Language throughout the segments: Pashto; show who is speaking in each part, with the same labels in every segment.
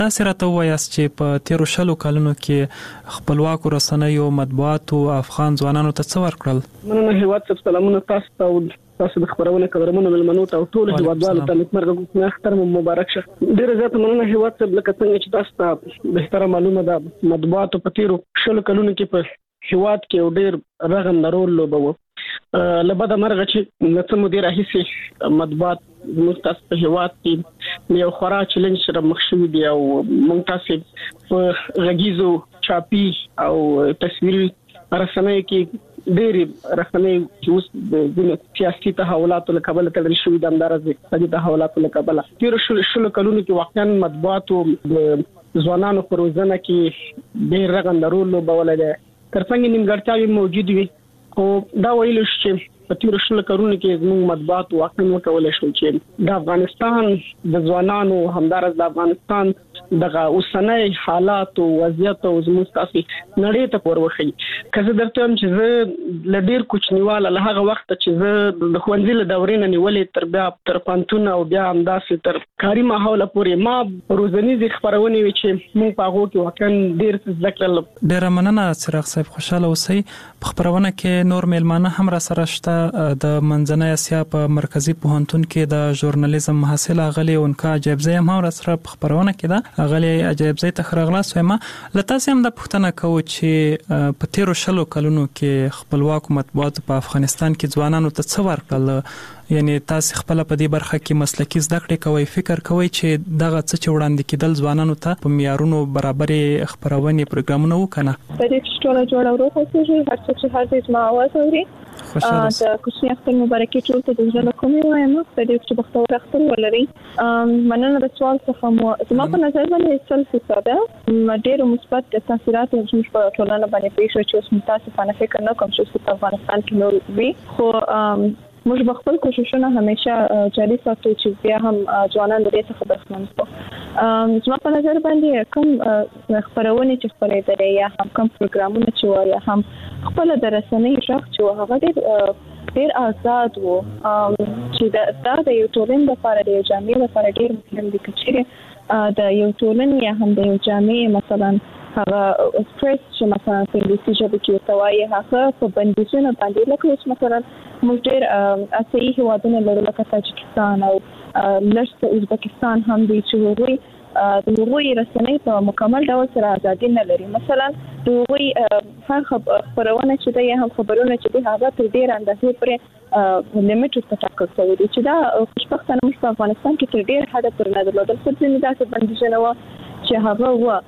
Speaker 1: تاسو راته وایاست چې په 13 کلونو کې خپلواک رسنیو مطبوعات او افغان ځوانانو ته څه ورکړل؟
Speaker 2: مننه هیواد څخه سلامونه تاسو د خبرونه کورمنو ملمنو ته ټول هیوادوالو ته مرګ محترم مبارک شه. ډیره زیاته مننه هیواد څخه لکه څنګه چې تاسو ته به تر معلومه ده مطبوعات په 13 کلونو کې په هیواد کې ډیر رغم رول لوبو لبدا مرغه چې نڅ مدیر راهیسي مطبوعات مستاس په هیواد کې یو خورا چیلنج سره مخ شوی دی او موږ تاسو په غږیزو چاپی او تصویري رسنۍ کې ډېر رسنۍ چې اوس د سیاسي تحولاتو له کبله تړل شوې د اندازې د تحولاتو له کبله 13 کلونو کې واقعا مطبوعات او ځوانانو په روزنه کې ډېر رغم رول لوبول دي ترڅنګ نیمګړتیاوې موجود وي او دا ویل شي په 13 کلونو کې زموږ مطبوعات واقعا وکولای شو چې د افغانستان د ځوانانو همدارس د افغانستان دغه اوسنۍ حالات او وضعیت او زموږ تاسو نړۍ ته پوروخی کزه درته هم چې زه لډیر کوچنیواله له هغه وخت چې زه د خوندې له دورې نه نیولې تر بیا تر پانتون او بیا همداسې تر کاری ماحول پورې ما روزنیزي خبرونه وی چې موږ په هغه کې واقعا ډیر څه ذکر
Speaker 1: ډیر مننه چراغ صاحب خوشاله اوسئ په خبرونه کې نور میلمانه هم را سره شته د منځنۍ اسیا په مرکزی پوهنتون کې د ژورنالیزم محصل غلي اونکا عجیبزی هم را سره په خبرونه کې ده غلي عجیبزی ته خرغلاس وایم لته هم د پښتنه کو چې په 13 کلونو کې خپلواک مطبوعات په افغانستان کې ځوانانو ته څه ورکړل یعنی تاسو خپل په دې برخه کې مسلکي زده کړې کوئ فکر کوئ چې دغه څه چې وړاندې کېدل ځوانانو ته په معیارونو برابرې خبرونه پروګرامونه وکنه
Speaker 3: په دې ټول جوړاورو کوي هر څه چې هر دې ما आवाज اوري د کوچنی اختر مبارکي ټول ته د ژوند کومې وایم په دې چې بختور اختر ولري مننه د سوال څخه مو زما په نظر باندې څل څه ډېر مثبت تاثیرات زموږ په ټولنه باندې پیښ شوي چې متاسفانه فکر نه کوم چې په افغانستان کې نور وي خو موږ خپل کوششونه همیشه جاري ساتو چې بیا هم ځوانان د دې څخه برخمن شي زما په نظر باندې کوم خبرونه چې خبرېدل یا هم کوم پروګرامونه چې یا هم خپل د رسنۍ شخص چې هغه ډېر آزاد وو چې دا د یو ټولن لپاره د جامعې لپاره ډېر مهم دي چې د یو ټولن یا هم د یو جامعې مثلا هغه سټریس چې مثلا په انګلیسي ژبه کې توایي هغه په بندیزونو باندې لکه اوس مثلا موږ ډېر اسیایي هیوادونه لرو لکه تاجکستان او لږ ازبکستان هم دي چې هغوی د هغوی رسنۍ په مکمل ډول سره ازادي نه لري مثلا د هغوی هر خبرونه چې دی هم خبرونه چې دی هغه تر ډېر اندازې پرې لیمیټ څخه ټاکل شوی دی چې دا خوشبختانه موږ په افغانستان کې تر ډېر حده پورې نه درلودل خو ځینې داسې بندیزونه وه چې هغه وه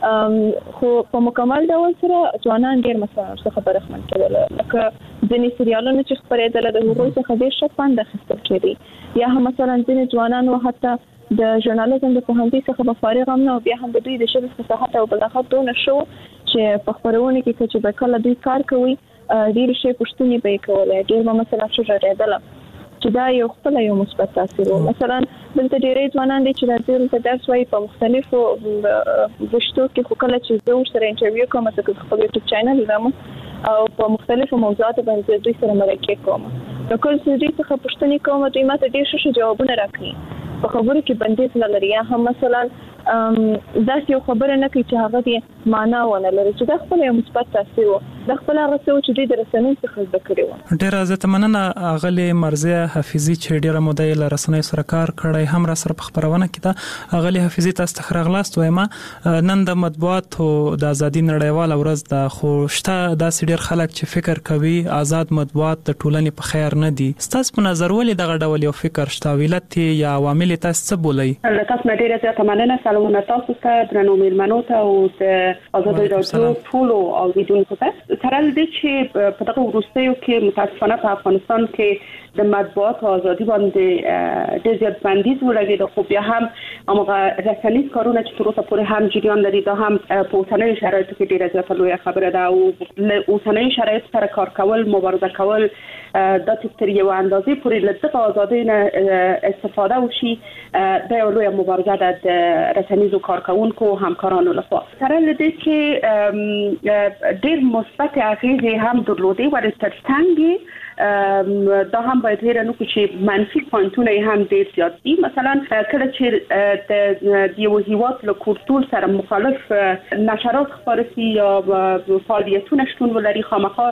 Speaker 3: خو په مکمل ډول سره ځوانان ډېر مثلا څه برخمن کېدل لکه ځینې سریالونه چې خپرېدل د هغوی څخه ډېر ښه خوند اخیستل کېدی یا هم مثلا ځینې ځوانان و حتی د ژورنالیزم د پوهنځي څخه به فارغ هم نه بیا هم د دوی د ژبې فصاحت او بلاغت دونه شو چې په خپرونه کې چې به کله دوی کار کوي ډېر شی پوښتنې به یې کولای ډېر به مثلا ژړېدل چې دا یو خپل یو مثبت تاثیر و مثلا دلته ډېرې ځوانان دي چې راځي ته درس وایي په مختلفو وشتو کې خو کله چې زه ورسره انټرویو کوم چې خپل یوټیوب چینل لرم او په مختلفو موضوعاتو باندې دوی سره مرکه کوم نو کله چې دوی څخه پوښتنې کوم دوی ماته ډېر ښه جوابونه راکړي په خبرو کې بندیز نه لري یا هم مثلا داسې یو خبره نه کوي چې هغه دې معنا ونه لري چې دا خپل یو مثبت تاثیر و دا خپل هغه څه چې دوی د رسنۍ څخه زده کړي وو
Speaker 1: ډېره زیاته مننه اغلې مرزیه حفیظي چې ډېره موده یې له رسنۍ سره کار کړی هم را سره په خبرونه کې ده اغلې حفیظي تاسو ته راغلاست وایم نن د مطبوعاتو د ازادي نړیواله ورځ ده خو شته داسې ډېر خلک چې فکر کوي آزاد مطبوعات د ټولنې په خیر نه دي ستاسو په نظر ولې دغه ډول یو فکر شته ویلت یا عوامل تاسو څه بولئ
Speaker 4: تاسو ډېره زیاته مننه سلامونه تاسو ته درنو میلمنو ته او د آزادۍ راډیو ټول او لیدونکو ته تر دې چې په دغه وروستیو کې متاسفانه په افغانستان کې د مطبوعات آزادي باندې ډېر زیات بندیز ولګېد خو بیا هم هغه رسنیز کارونه چې تر اوسه پورې هم جریان لري دا هم په اوسنیو شرایطو کې ډېره زیاته لویه خبره ده او له اوسنیو شرایطو سره کار کول مبارزه کول دا چې تر یو اندازې پورې له دغه آزادۍ نه استفاده وشي دا یو لویه مبارزه ده د رسنیزو کارکوونکو همکارانو لخوا سره له دې چې ډېر مثبت اغېزې هم درلودې ولې تر څنګ دا هم باید هیر نکو چې منفي پوینټونه هم ډیر زیات دي. مثلا کله چې د یو هیواد له کلتور سره مخالف نشرات خپاره شي یا فعالیتونه شتون ولري، خامخا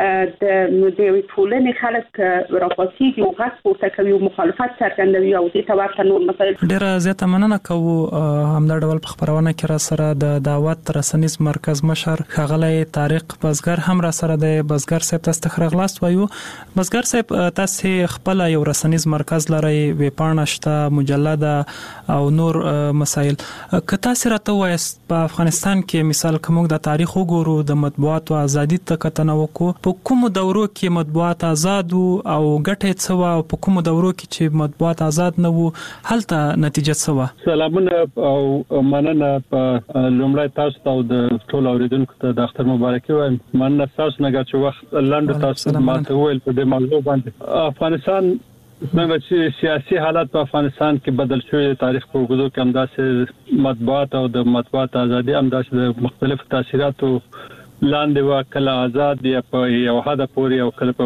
Speaker 4: د ټولنې خلک راپاسيږي او غږ پورته کوي او مخالفت څرګندوي او دې ته ورته نور مسایل.
Speaker 1: ډیره زیاته مننه کوو همدا ډول په خبرونه کې را سره د دعوت رسنیز مرکز مشر ښاغلی طارق بزګر هم را سره د بزګر صاحب تاسو ته راغلاست وایو. بزګر صاحب تاسو خپل یو رسنیز مرکز لري، ویبپاڼه شته، مجله او نور مسایل. که تاسو راته وایست په افغانستان کې مثال کوم د تاریخ وګورو د مطبوعاتو ازادي ته کتنه وکړو، په کوم دورو کې مطبوعات آزاد او ګټه څه و او په کوم دورو کې چې مطبوعات آزاد نه وو هلته نتیجه څه و؟
Speaker 5: سلامونه او مننه په لومړی تاسو ته او د ټول اوریدونکو ته د اختر مبارکي وایم. مننه تاسو نه چې وخت لاندې تاسو ماته ویل په دې موضوع باندې. افغانستان څنګه چې سیاسي حالات په افغانستان کې بدل شوی، تاریخ په وګړو کې همداسې مطبوعات او د مطبوعات ازادي همداسې د مختلفو تاثیراتو لاندې و، کله آزاد یا په یو حد پورې او کله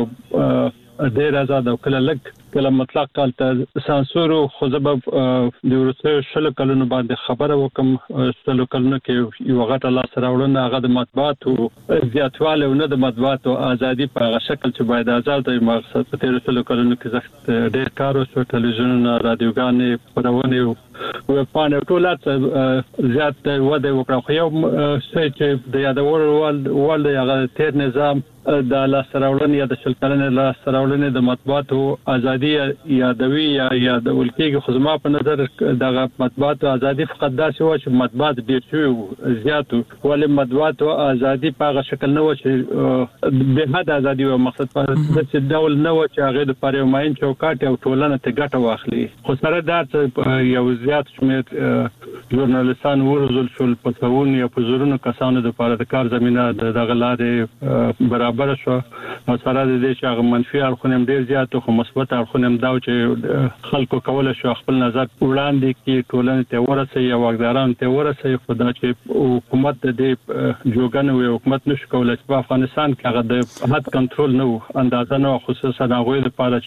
Speaker 5: په ډیر آزاد او کله لږ کله مطلق کالته سانسور. خو زبب د ورسره شل کلونو باندې خبره وکم، شل کلونو کې یو غټه لاس راوړنه هغه د مطبوعاتو زیاتواله او نه د مطبوعاتو ازادي په هغه شکل چې باید آزاد وي. مقصد په تیر شل کلونو کې ډېر کار وشو، ټلویزیونونه، رادیوګانې، خبرونه او په ټولات زیات وده وکړه. خو یو څه چې د یادولو ول هغه تیر نظام د لاس راوړنې یا د شل کلنې لاس راوړنې د مطبوعاتو ازادي یادوي یا د ولکېږي. خو زما په نظر دغه مطبوعاتو ازادي فقط داسې و چې مطبوعات ډېر شوي زیاتو، ولې مطبوعاتو ازادي په هغه شکل نه و چې به حد ازادي و. مقصد په داسې ډول نه و چې هغه د پاره ماین چوکاټ او ټولنه ته ګټه واخلي. خو سره دا یو زیات شمېر ژورنالیستان ورزول شول په څون یا په زورونو کسانو د پاره د کار زمينه دغه لارې برابر شو. او سره د دې چې هغه منفي اړخونه ډیر زیات او مثبت اړخونه دا چې خلکو کول شو خپل نظر وړاندې کې ټولنې ته ورسي او واکداران ته ورسي. خدای چې حکومت د جوګن او حکومت نشو کولای چې په افغانستان کې هغه د حد کنټرول نه اندازه نه، خصوصا هغه لپاره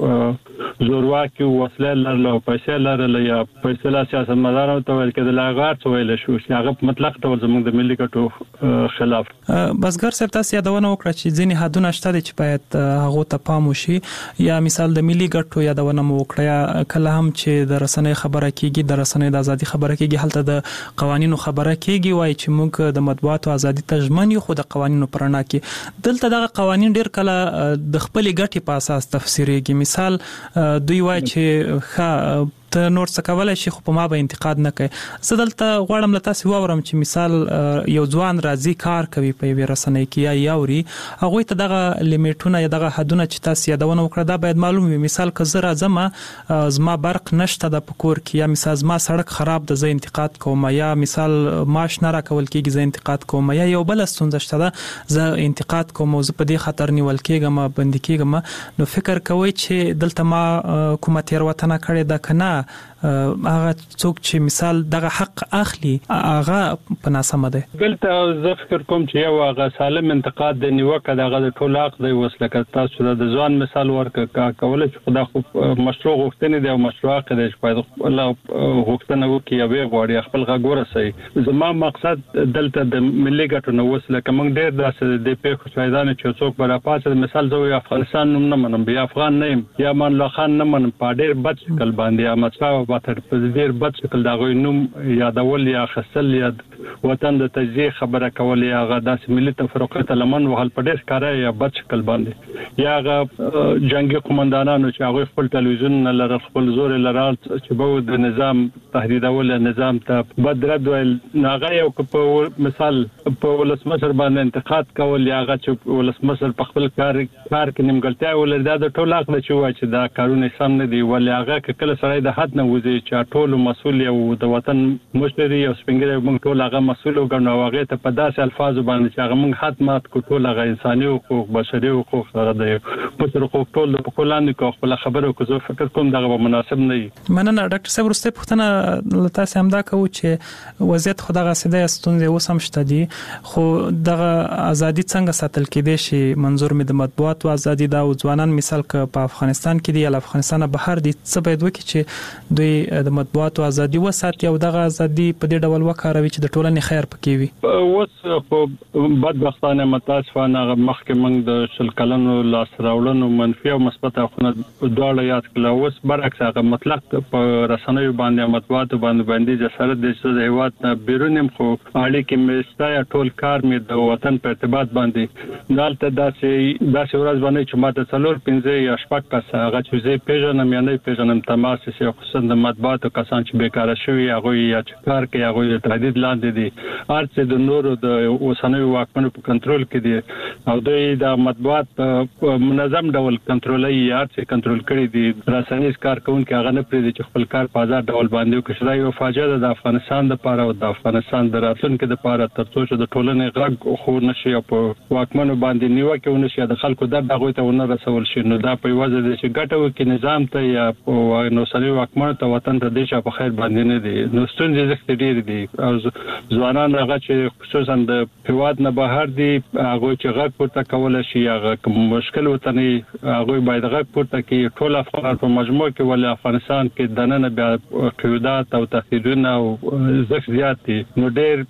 Speaker 5: چې زورواکي وسله لرله او پیسې لرله یا پیسې سیاستمدارانو ته ویل کېدل هغه ویل شو چې هغه مطلق ډول زموږ د ملي ګټو خلاف.
Speaker 1: بزګر صاحب تاسو یادونه وکړه چې ځینې حدونه شته چې باید هغه ته پام وشي، یا مثال د ملي ګټو یادونه مو وکړه، یا کله هم چې د رسنۍ خبره کیږي، د رسنۍ د ازادي خبره کیږي، هلته د قوانینو خبره کیږي، وایي چې موږ د مطبوعاتو ازادي ته ژمن یو، خو د قوانینو پرنا کې دلته دغه قوانین ډیر کله د خپل ګټې په اساس تفسیرېږي. مثال دوی وایي چې ته نور څه کولای شي خو په ما به انتقاد نه کوي. زه دلته غواړم له تاسو واورم چې مثال یو ځوان راځي کار کوي په یوه رسنۍ کې یا یوري، هغه ته دغه لیمیټونه یا دغه حدونه چې تاسو یادونه وکړه دا باید معلوم وي. مثال که زه راځم زما برق نشته د پکور کې، یا مثال زما سړک خراب ده زه انتقاد کوم، یا مثال معاش نه راکول کېږي زه انتقاد کوم، یا یو بل ستونزه شته ده زه انتقاد کوم او زه په دې خطر نیول کېږم بندي کېږم، نو فکر کوئ چې دلته ما کومه تېروتنه کړې ده که نه هغه څوک چې مثال دغه حق اخلي هغه په ناسمه ده.
Speaker 5: دلته زه فکر کوم چې یو هغه سالم انتقاد د نیوکه دغه د ټول حق دی. وسله تاسو د ځوان مثال ورکړه کول چې خدای خو مشروع غوښتنې دی او مشروع حق دی چې باید الله غوښتنه وکړي او غوړي خپل غږ ورسوي. زما مقصد دلته د ملي ګټو نو وسله کوم ډیر داسې د پیښو شایدان چې څوک برابر مثال زه افغانستان نوم نه منم، بیا افغان نه یم، یا مان الله خان نه منم، په ډیر بد شکل باندې امڅا په ډیر بد شکل دا غوي نوم یادول یا خصل یا وطن د تجزیه خبره کول یا غا داسې ملي تفرقه لمن وهل په ډیر کار یا بد شکل باندې یا غا جنگي قومندانانو چې هغه خپل ټلویزیون نه لر خپل زور لرال چې به د نظام تهدیدول نظام ته بدرد ویل هغه یو په مثال په ولسمشر باندې انتقاد کول یا هغه چې ولسمشر په خپل کار کې نیمګړتیا ولر د ټول حق چې وای چې دا کارونه سم نه دي ولې هغه کله سره د حد نه وځي چې ټول مسؤل یو د وطن مشري او سپینګره موږ ټول هغه مسؤل او ګڼو هغه ته په داسې الفاظ باندې چې هغه موږ حد مات کو ټول هغه انساني حقوق بشري حقوق هغه د مشر حقوق ټول په کولان کو خپل خبرو کو زه فکر کوم دغه مناسب نه وي.
Speaker 1: مننه ډاکټر صاحب. ورسته پوښتنه تاسو هم دا کوو چې وضعیت خدغه سده ستونزې اوس هم شته دي خو دغه ازادي څنګه ساتل کېدای شي؟ منظور مې د مطبوعاتو ازادي دا او ځوانان مثال ک په افغانستان کې دی یا افغانستان بهر دي څه باید وکړي چې دوی د مطبوعاتو ازادي وساتي او دغه ازادي په دې ډول وکاروي چې د ټولنې خیر پکې وي.
Speaker 5: اوس په بدبختانه متاسفانه مخکې موږ د شل کلنو لاس راوړنو منفي او مثبت اخونه دواړه یاد کړل. اوس برعکس هغه مطلق په رسنیو باندې مطبوعاتو باندې جسارت د هیواد نه بیرونم خو اړیکې مې یا ټول کار مې د وطن په ارتباط باندې دالته داسې ورځ باندې چې ماته 4-5 یا شپږ کس هغه چې زه پیژنم یا نه پیژنم تماس یې خصوصا د مطبوعاتو کسان چې بیکاره شوي هغه یا چې کار کوي هغه د تهدید لاندې دي ارڅ د نورو د اوسنوي واکمنو په کنټرول کې دي او دوی د مطبوعات منظم ډول کنټرولي یا ارڅ کنټرول کړي دي. رسنیز کارکونکو هغه نه پریږدي چې خپل کار په آزاد ډول باندې وکړي. دا یو فاجعه ده د افغانستان لپاره او د افغانستان د راتلونکو لپاره ترڅو چې د ټولنې غږ خو نشي او په واکمنو باندې نیوکه ونشي د خلکو درد هغه ته ونه رسول شي. نو دا په وجه د چې ګټو کې نظام ته یا نو سړي واکمنو ته وطن ته د شي په خیر باندې نه دي. نو ستونزې زښت ډېر دي او ځوانان هغه چې خصوصا د هیواد نه بهر دي هغه چې غږ پورته کول شي هغه مشکل وطني هغه باید غږ پورته کړي. ټول افغانان په مجموع کې ول افغانستان کې دننه بیا قیودات او تهدیدونه او زښت زیات دي. نو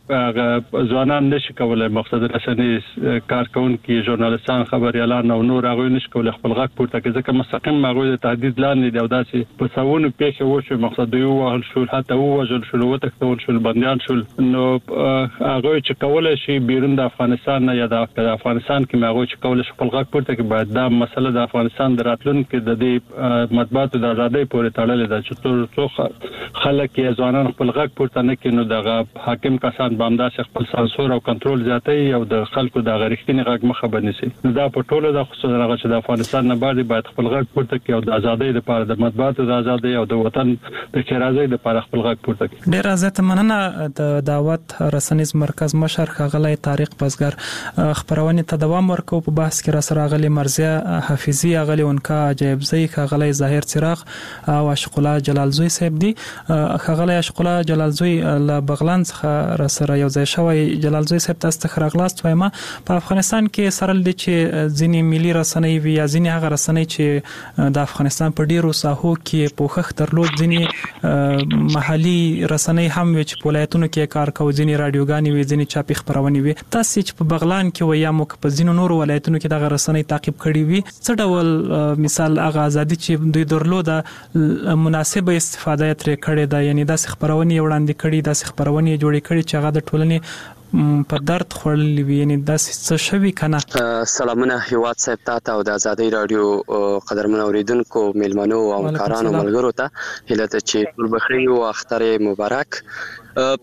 Speaker 5: ډېر ځوانان نشي کولای مقصد رسنۍ کارکونکو ژورنالستان خبريالان او نور هغه نشي کولای خپل غږ پورته کړي ځکه مستقیم هغه د تهدید لاندې دی او داسې په ساونه پیښه وشو مقصد یو وهل شو حتی وژل شو وتښتول شو بنديان شو. نو هغه چې کولای شي بیرون د افغانستان یا د افغانستان کې هغه چې کولای شي خپل غږ پورته کړي. باید دا مسله د افغانستان د راتلونکو د دې مطبوعاتو د ازادۍ پورې تړلې ده چې څو خلک یا ځوانان خپل غږ پورته نه کړي نو د حاکم کسان باندې خپل سانسور او کنټرول زیاتوي او د خلکو د غریښتنی غږ مخه بنسي. نو دا په ټوله د خصوصا هغه چې د افغانستان نه باید خپل غږ پورته کړي او د ازادۍ لپاره د مطبوعاتو د ازادۍ او د وطن د خیرازۍ لپاره خپل غږ پورته کړي.
Speaker 1: ډیر زیات مننه د دعوت رسنیز مرکز مشر ښاغلی طارق بزګر. خبرونه ته دوام ورکو. په بحث کې را سره غلي مرزیه حفیظي غلي انکا عجیبزی ښاغلی ظاهر چراغ او عاشق الله جلالزوی صاحب دي. ښاغلی عاشق الله جلالزوی له بغلان څخه را سره یو ځای شوی. جلالزوی صاحب تاسو ته خراغلاست وایم. په افغانستان کې سره د چې ځینی ملي رسنۍ وی یا ځینی هغه رسنۍ چې د افغانستان په ډیرو ساحو کې پوښښ درلود ځینی محلي رسنۍ هم وی چې په ولایتونو کې کار کوي ځینی رادیوګانې وی ځینی چاپی خبرونه وی. تاسو چې په بغلان کې و یا مو په ځینو نورو ولایتونو کې دغه رسنۍ تعقیب کړي وی څه ډول مثال هغه ازادي چې دوی درلوده مناسبه استفاده ترې کړې ده یعنی داسې خبرونه وړاندې کړي داسې خبرونه جوړې کړي چې هغه د ټولنې په درد خورلې وي یعنی داسې څه شوي کنه؟
Speaker 6: سلامونه هیواد صاحب ته او د ازادۍ رادیو قدرمن اوریدونکو میلمنو او همکارانو ملګرو ته هیله ده چې ټول بخیر او اختر مبارک.